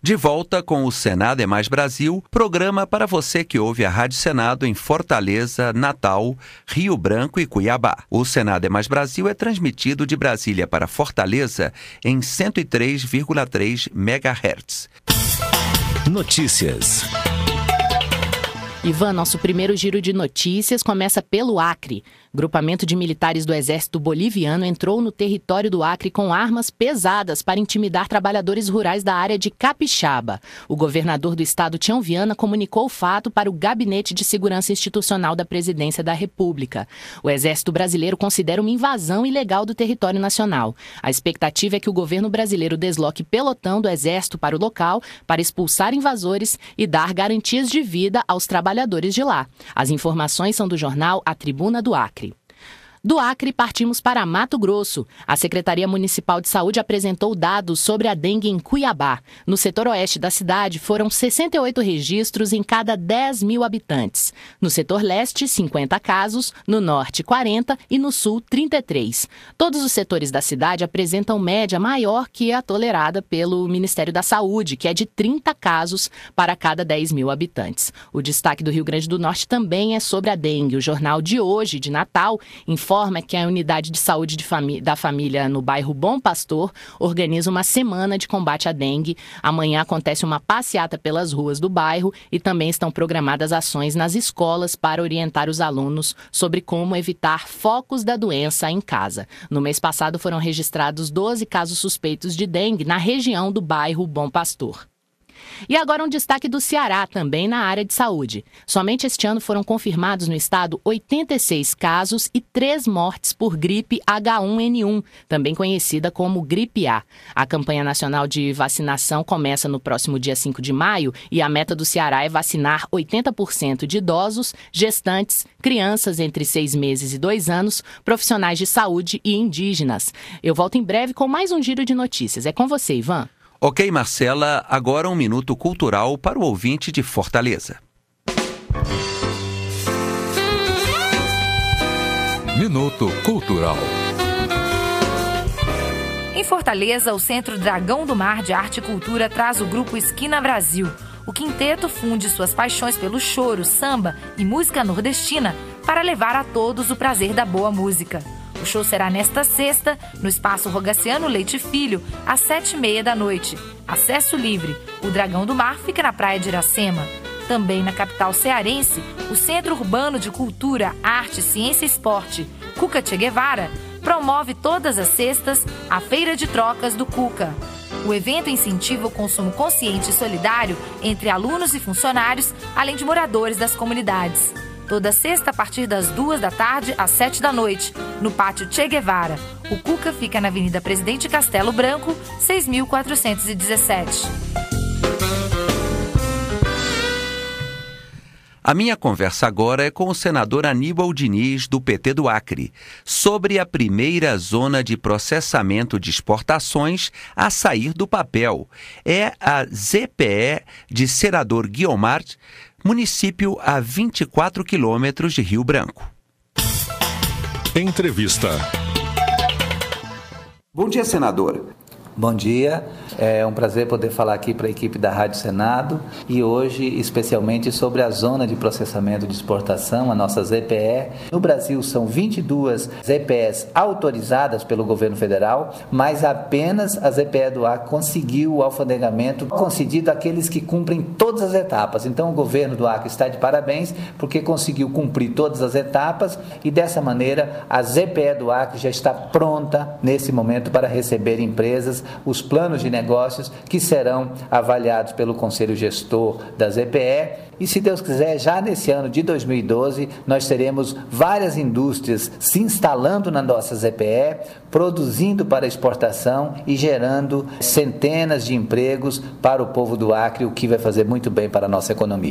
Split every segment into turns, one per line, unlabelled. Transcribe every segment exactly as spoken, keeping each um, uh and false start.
De volta com o Senado é Mais Brasil, programa para você que ouve a Rádio Senado em Fortaleza, Natal, Rio Branco e Cuiabá. O Senado é Mais Brasil é transmitido de Brasília para Fortaleza em cento e três vírgula três megahertz.
Notícias.
Ivan, nosso primeiro giro de notícias começa pelo Acre. Grupamento de militares do Exército Boliviano entrou no território do Acre com armas pesadas para intimidar trabalhadores rurais da área de Capixaba. O governador do estado, Tião Viana, comunicou o fato para o Gabinete de Segurança Institucional da Presidência da República. O Exército Brasileiro considera uma invasão ilegal do território nacional. A expectativa é que o governo brasileiro desloque pelotão do Exército para o local para expulsar invasores e dar garantias de vida aos trabalhadores de lá. As informações são do jornal A Tribuna do Acre. Do Acre, partimos para Mato Grosso. A Secretaria Municipal de Saúde apresentou dados sobre a dengue em Cuiabá. No setor oeste da cidade, foram sessenta e oito registros em cada dez mil habitantes. No setor leste, cinquenta casos, no norte, quarenta e no sul, trinta e três. Todos os setores da cidade apresentam média maior que a tolerada pelo Ministério da Saúde, que é de trinta casos para cada dez mil habitantes. O destaque do Rio Grande do Norte também é sobre a dengue. O jornal de hoje, de Natal, informa que a unidade de saúde de famí- da família no bairro Bom Pastor organiza uma semana de combate à dengue. Amanhã acontece uma passeata pelas ruas do bairro e também estão programadas ações nas escolas para orientar os alunos sobre como evitar focos da doença em casa. No mês passado foram registrados doze casos suspeitos de dengue na região do bairro Bom Pastor. E agora um destaque do Ceará, também na área de saúde. Somente este ano foram confirmados no estado oitenta e seis casos e três mortes por gripe H um N um, também conhecida como gripe A. A campanha nacional de vacinação começa no próximo dia cinco de maio e a meta do Ceará é vacinar oitenta por cento de idosos, gestantes, crianças entre seis meses e dois anos, profissionais de saúde e indígenas. Eu volto em breve com mais um giro de notícias. É com você, Ivan.
Ok, Marcela, agora um minuto cultural para o ouvinte de Fortaleza.
Minuto Cultural.
Em Fortaleza, o Centro Dragão do Mar de Arte e Cultura traz o grupo Esquina Brasil. O quinteto funde suas paixões pelo choro, samba e música nordestina para levar a todos o prazer da boa música. O show será nesta sexta, no Espaço Rogaciano Leite Filho, às sete e meia da noite. Acesso livre. O Dragão do Mar fica na praia de Iracema. Também na capital cearense, o Centro Urbano de Cultura, Arte, Ciência e Esporte, Cuca Che Guevara, promove todas as sextas a Feira de Trocas do Cuca. O evento incentiva o consumo consciente e solidário entre alunos e funcionários, além de moradores das comunidades. Toda sexta, a partir das duas da tarde às sete da noite, no Pátio Che Guevara. O Cuca fica na Avenida Presidente Castelo Branco, seis mil quatrocentos e dezessete.
A minha conversa agora é com o senador Aníbal Diniz, do P T do Acre, sobre a primeira zona de processamento de exportações a sair do papel. É a Z P E de Senador Guiomar, município a vinte e quatro quilômetros de Rio Branco.
Entrevista.
Bom dia, senador.
Bom dia, é um prazer poder falar aqui para a equipe da Rádio Senado e hoje especialmente sobre a zona de processamento de exportação, a nossa Z P E. No Brasil são vinte e duas Z P Es autorizadas pelo governo federal, mas apenas a Z P E do Acre conseguiu o alfandegamento concedido àqueles que cumprem todas as etapas. Então o governo do Acre está de parabéns porque conseguiu cumprir todas as etapas e dessa maneira a Z P E do Acre já está pronta nesse momento para receber empresas, os planos de negócios que serão avaliados pelo Conselho Gestor da Z P E e, se Deus quiser, já nesse ano de dois mil e doze, nós teremos várias indústrias se instalando na nossa Z P E, produzindo para exportação e gerando centenas de empregos para o povo do Acre, o que vai fazer muito bem para a nossa economia.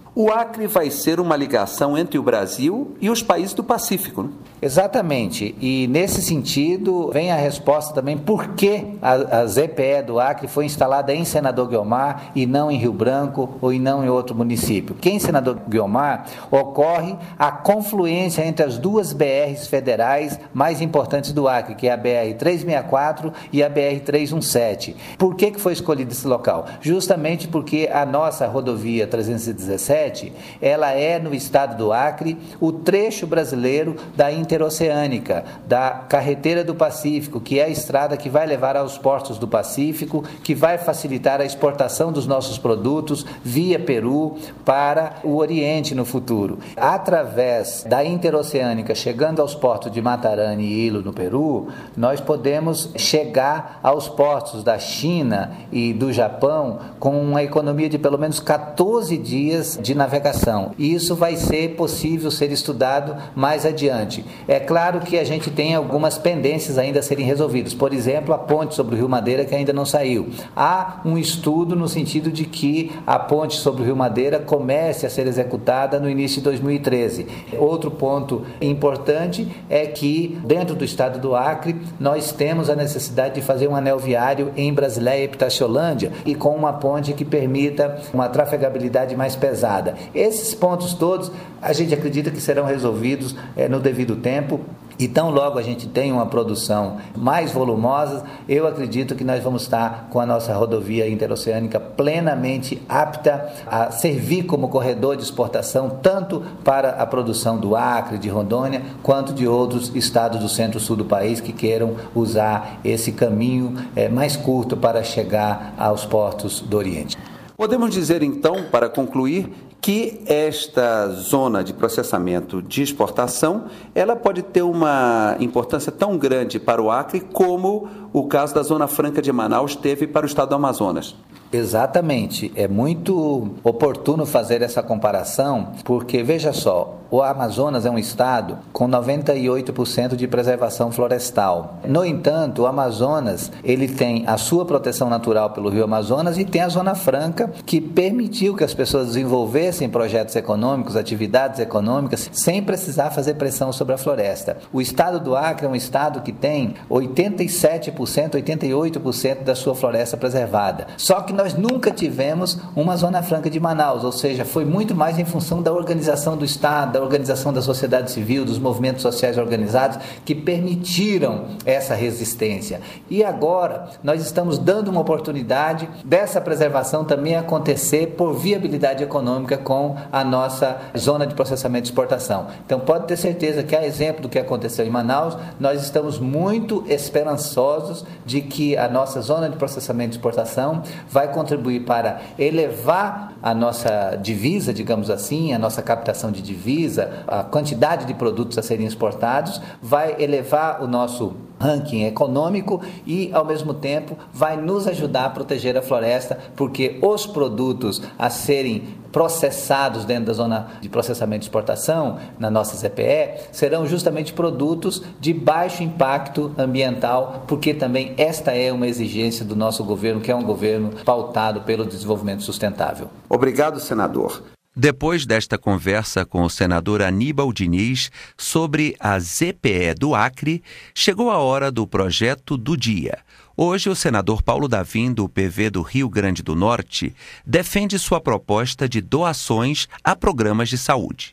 O Acre vai ser uma ligação entre o Brasil e os países do Pacífico, né?
Exatamente, e nesse sentido vem a resposta também por que a, a Z P E do Acre foi instalada em Senador Guiomar e não em Rio Branco ou e não em outro município. Porque em Senador Guiomar ocorre a confluência entre as duas B Rs federais mais importantes do Acre, que é a B R trezentos e sessenta e quatro e a B R trezentos e dezessete. Por que, que foi escolhido esse local? Justamente porque a nossa rodovia trezentos e dezessete, ela é no estado do Acre o trecho brasileiro da interoceânica, da Carreteira do Pacífico, que é a estrada que vai levar aos portos do Pacífico, que vai facilitar a exportação dos nossos produtos via Peru para o Oriente no futuro. Através da interoceânica, chegando aos portos de Matarani e Ilo no Peru, nós podemos chegar aos portos da China e do Japão com uma economia de pelo menos quatorze dias de navegação. E isso vai ser possível ser estudado mais adiante. É claro que a gente tem algumas pendências ainda a serem resolvidas. Por exemplo, a ponte sobre o Rio Madeira, que ainda não saiu. Há um estudo no sentido de que a ponte sobre o Rio Madeira comece a ser executada no início de dois mil e treze. Outro ponto importante é que, dentro do estado do Acre, nós temos a necessidade de fazer um anel viário em Brasileia e Epitaciolândia e com uma ponte que permita uma trafegabilidade mais pesada. Esses pontos todos, a gente acredita que serão resolvidos é, no devido tempo. E tão logo a gente tem uma produção mais volumosa, eu acredito que nós vamos estar com a nossa rodovia interoceânica plenamente apta a servir como corredor de exportação, tanto para a produção do Acre, de Rondônia, quanto de outros estados do centro-sul do país que queiram usar esse caminho é, mais curto para chegar aos portos do Oriente.
Podemos dizer então, para concluir, que esta zona de processamento de exportação, ela pode ter uma importância tão grande para o Acre como o caso da Zona Franca de Manaus teve para o estado do Amazonas.
Exatamente, é muito oportuno fazer essa comparação, porque veja só, o Amazonas é um estado com noventa e oito por cento de preservação florestal. No entanto, o Amazonas, ele tem a sua proteção natural pelo Rio Amazonas e tem a Zona Franca, que permitiu que as pessoas desenvolvessem projetos econômicos, atividades econômicas, sem precisar fazer pressão sobre a floresta. O estado do Acre é um estado que tem oitenta e sete por cento, oitenta e oito por cento da sua floresta preservada. Só que nós nunca tivemos uma Zona Franca de Manaus, ou seja, foi muito mais em função da organização do estado, da organização da sociedade civil, dos movimentos sociais organizados, que permitiram essa resistência. E agora nós estamos dando uma oportunidade dessa preservação também acontecer por viabilidade econômica com a nossa zona de processamento e exportação. Então pode ter certeza que, a exemplo do que aconteceu em Manaus, nós estamos muito esperançosos de que a nossa zona de processamento e exportação vai contribuir para elevar a nossa divisa, digamos assim, a nossa captação de divisa, a quantidade de produtos a serem exportados, vai elevar o nosso ranking econômico e, ao mesmo tempo, vai nos ajudar a proteger a floresta, porque os produtos a serem processados dentro da zona de processamento e exportação, na nossa Z P E, serão justamente produtos de baixo impacto ambiental, porque também esta é uma exigência do nosso governo, que é um governo pautado pelo desenvolvimento sustentável.
Obrigado, senador. Depois desta conversa com o senador Aníbal Diniz sobre a Z P E do Acre, chegou a hora do projeto do dia. Hoje, o senador Paulo Davim, do P V do Rio Grande do Norte, defende sua proposta de doações a programas de saúde.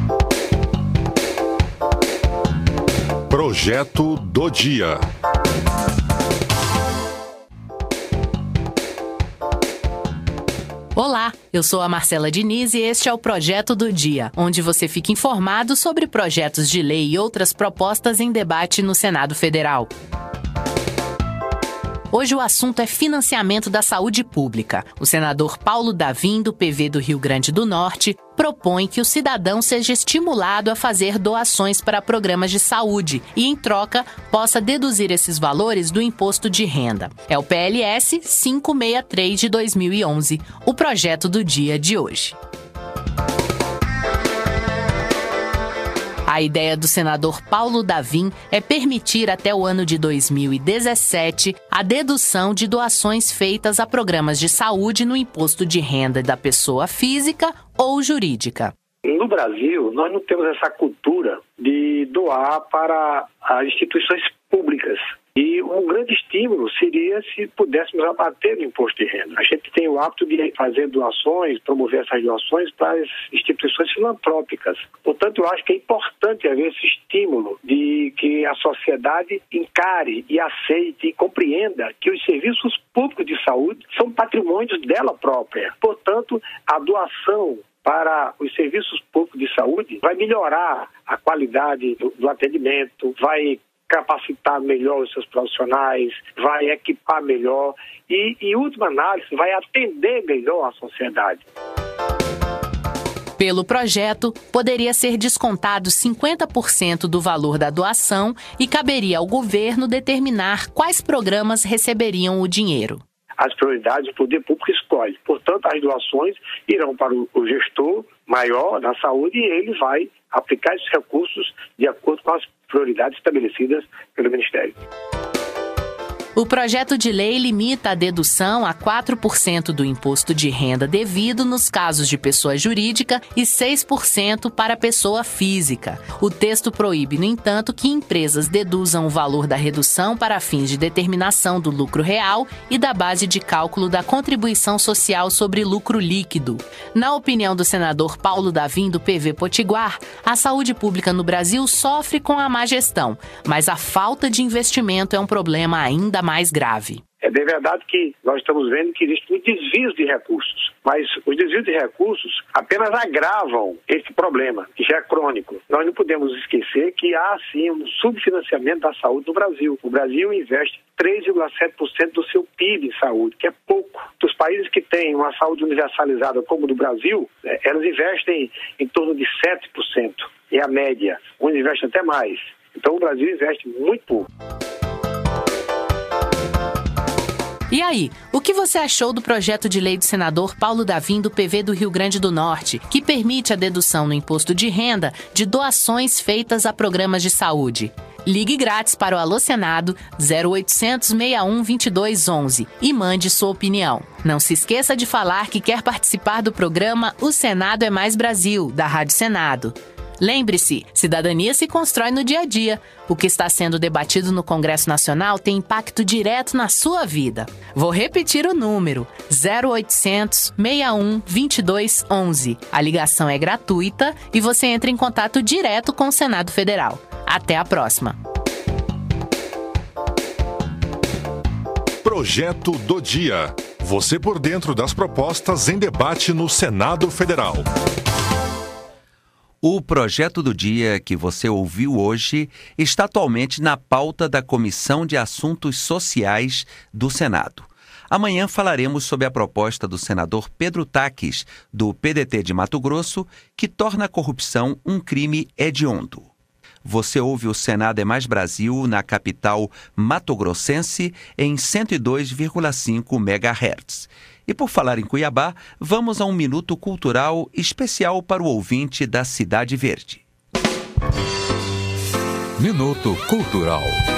Projeto do dia.
Olá, eu sou a Marcela Diniz e este é o Projeto do Dia, onde você fica informado sobre projetos de lei e outras propostas em debate no Senado Federal. Hoje o assunto é financiamento da saúde pública. O senador Paulo Davim, do P V do Rio Grande do Norte, propõe que o cidadão seja estimulado a fazer doações para programas de saúde e, em troca, possa deduzir esses valores do imposto de renda. É o P L S quinhentos e sessenta e três de dois mil e onze, o projeto do dia de hoje. A A ideia do senador Paulo Davim é permitir até o ano de dois mil e dezessete a dedução de doações feitas a programas de saúde no imposto de renda da pessoa física ou jurídica.
No Brasil, nós não temos essa cultura de doar para as instituições públicas. E um grande estímulo seria se pudéssemos abater o imposto de renda. A gente tem o hábito de fazer doações, promover essas doações para as instituições filantrópicas. Portanto, eu acho que é importante haver esse estímulo de que a sociedade encare e aceite e compreenda que os serviços públicos de saúde são patrimônios dela própria. Portanto, a doação para os serviços públicos de saúde vai melhorar a qualidade do, do atendimento, vai capacitar melhor os seus profissionais, vai equipar melhor e, em última análise, vai atender melhor a sociedade.
Pelo projeto, poderia ser descontado cinquenta por cento do valor da doação e caberia ao governo determinar quais programas receberiam o dinheiro.
As prioridades o poder público escolhe. Portanto, as doações irão para o gestor maior da saúde e ele vai aplicar esses recursos de acordo com as prioridades estabelecidas pelo Ministério.
O projeto de lei limita a dedução a quatro por cento do imposto de renda devido nos casos de pessoa jurídica e seis por cento para pessoa física. O texto proíbe, no entanto, que empresas deduzam o valor da redução para fins de determinação do lucro real e da base de cálculo da contribuição social sobre lucro líquido. Na opinião do senador Paulo Davim, do P V Potiguar, a saúde pública no Brasil sofre com a má gestão, mas a falta de investimento é um problema ainda mais grave.
É bem verdade que nós estamos vendo que existem desvios de recursos, mas os desvios de recursos apenas agravam esse problema, que já é crônico. Nós não podemos esquecer que há, sim, um subfinanciamento da saúde no Brasil. O Brasil investe três vírgula sete por cento do seu P I B em saúde, que é pouco. Dos países que têm uma saúde universalizada como o do Brasil, elas investem em torno de sete por cento. É a média. Uns investem até mais. Então o Brasil investe muito pouco.
E aí, o que você achou do projeto de lei do senador Paulo Davim, do P V do Rio Grande do Norte, que permite a dedução no imposto de renda de doações feitas a programas de saúde? Ligue grátis para o Alô Senado zero oitocentos, sessenta e um, vinte e dois, onze e mande sua opinião. Não se esqueça de falar que quer participar do programa O Senado é Mais Brasil, da Rádio Senado. Lembre-se, cidadania se constrói no dia a dia. O que está sendo debatido no Congresso Nacional tem impacto direto na sua vida. Vou repetir o número, zero oitocentos, sessenta e um, vinte e dois, onze. A ligação é gratuita e você entra em contato direto com o Senado Federal. Até a próxima.
Projeto do Dia. Você por dentro das propostas em debate no Senado Federal.
O projeto do dia que você ouviu hoje está atualmente na pauta da Comissão de Assuntos Sociais do Senado. Amanhã falaremos sobre a proposta do senador Pedro Taques, do P D T de Mato Grosso, que torna a corrupção um crime hediondo. Você ouve o Senado é Mais Brasil na capital matogrossense em cento e dois vírgula cinco megahertz. E por falar em Cuiabá, vamos a um minuto cultural especial para o ouvinte da Cidade Verde.
Minuto Cultural.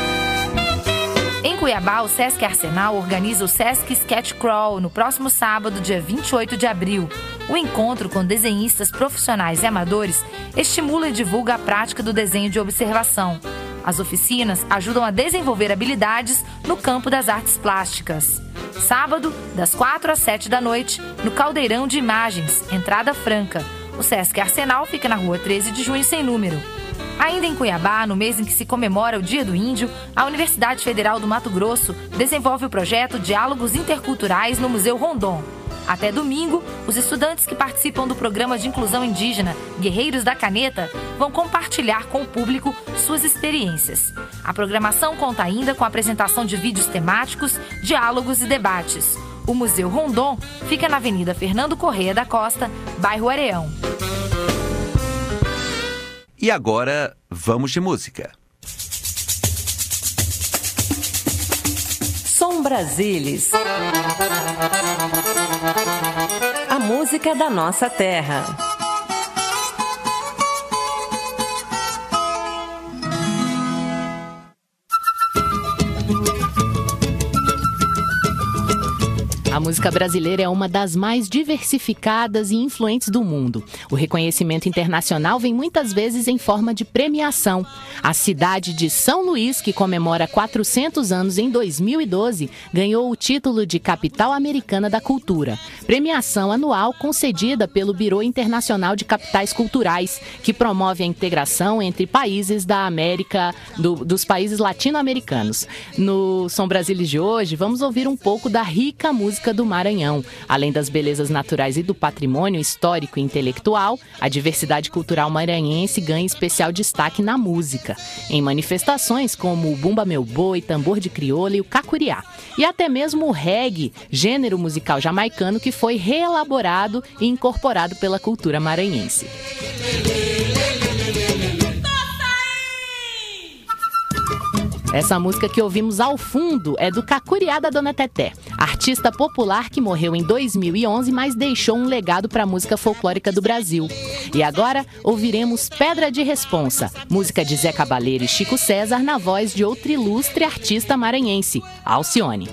Em Cuiabá, o Sesc Arsenal organiza o Sesc Sketch Crawl no próximo sábado, dia vinte e oito de abril. O encontro com desenhistas profissionais e amadores estimula e divulga a prática do desenho de observação. As oficinas ajudam a desenvolver habilidades no campo das artes plásticas. Sábado, das quatro às sete da noite, no Caldeirão de Imagens, entrada franca. O Sesc Arsenal fica na rua treze de junho, sem número. Ainda em Cuiabá, no mês em que se comemora o Dia do Índio, a Universidade Federal do Mato Grosso desenvolve o projeto Diálogos Interculturais no Museu Rondon. Até domingo, os estudantes que participam do programa de inclusão indígena Guerreiros da Caneta vão compartilhar com o público suas experiências. A programação conta ainda com a apresentação de vídeos temáticos, diálogos e debates. O Museu Rondon fica na Avenida Fernando Corrêa da Costa, bairro Areão.
E agora, vamos de música.
Som Brasilis. A música da nossa terra.
música brasileira é uma das mais diversificadas e influentes do mundo. O reconhecimento internacional vem muitas vezes em forma de premiação. A cidade de São Luís, que comemora quatrocentos anos em dois mil e doze, ganhou o título de Capital Americana da Cultura, premiação anual concedida pelo Bureau Internacional de Capitais Culturais, que promove a integração entre países da América, do, dos países latino-americanos. No Som Brasilis de hoje, vamos ouvir um pouco da rica música do Maranhão. Além das belezas naturais e do patrimônio histórico e intelectual, a diversidade cultural maranhense ganha especial destaque na música, em manifestações como o Bumba Meu Boi, Tambor de Crioula e o Cacuriá. E até mesmo o reggae, gênero musical jamaicano que foi reelaborado e incorporado pela cultura maranhense. Essa música que ouvimos ao fundo é do Cacuriá da Dona Teté, artista popular que morreu em dois mil e onze, mas deixou um legado para a música folclórica do Brasil. E agora ouviremos Pedra de Responsa, música de Zé Cabaleiro e Chico César na voz de outro ilustre artista maranhense, Alcione.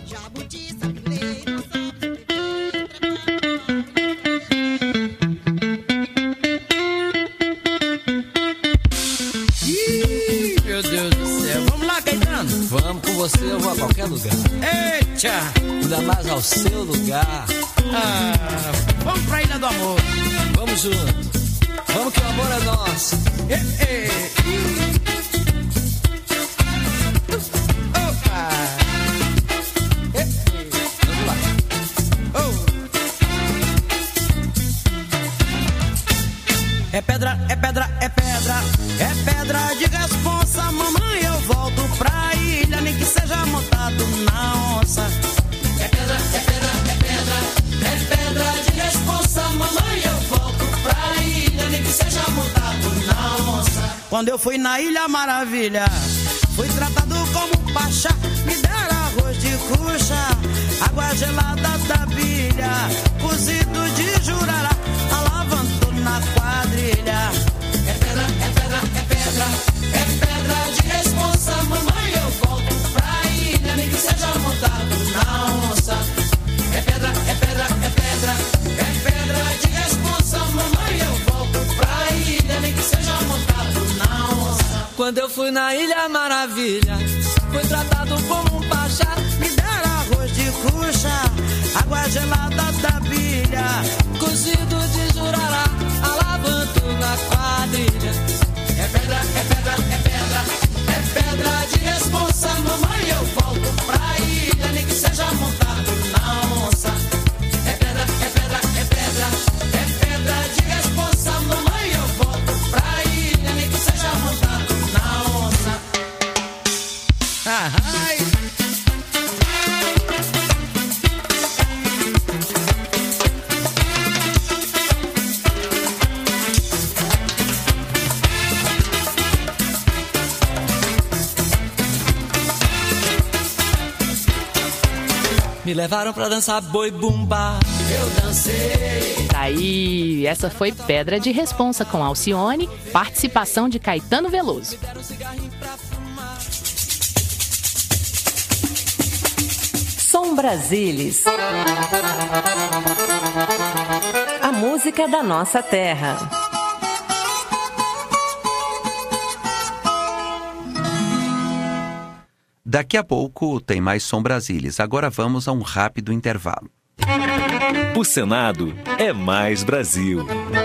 Vamos com você, eu vou a qualquer lugar.
Eita!
Ainda mais ao seu lugar.
Ah, vamos pra Ilha do Amor.
Vamos junto. Vamos que o amor é nosso.
Ei, ei. Opa! Ei, ei.
Vamos lá.
Oh. É pedra, é pedra, é pedra, é pedra de responsa, mamãe, eu volto pra ilha, nem que seja montado na onça. É pedra, é pedra, é pedra, é pedra de responsa, mamãe, eu volto pra ilha, nem que seja montado na onça. Quando eu fui na Ilha Maravilha, fui tratado como pachá, me deram arroz de cuxa, água gelada da bilha, cozido de jurará, alavantou na quadrilha. É pedra, é pedra, é pedra, é pedra de responsa, mamãe, eu volto pra ilha, nem que seja montado na onça. É pedra, é pedra, é pedra, é pedra de responsa, mamãe, eu volto pra ilha, nem que seja montado na onça.
Quando eu fui na Ilha Maravilha, fui tratado como um pachá,
me deram arroz de cuxa, água gelada da bilha,
cozido de jurará, alavanto na quadrilha.
É pedra, é pedra, é pedra, é pedra de responsa, mamãe, eu volto pra ilha, nem que seja montado na onça. É pedra, é pedra, é pedra, é pedra de responsa, mamãe, eu volto pra ilha, nem que seja montado na onça. Ai.
Me levaram pra dançar boi bumba,
eu dancei.
Daí, essa foi Pedra de Responsa com Alcione, participação de Caetano Veloso.
Som Brasilis. A música da nossa terra.
Daqui a pouco tem mais Som Brasilis. Agora vamos a um rápido intervalo.
O Senado é mais Brasil.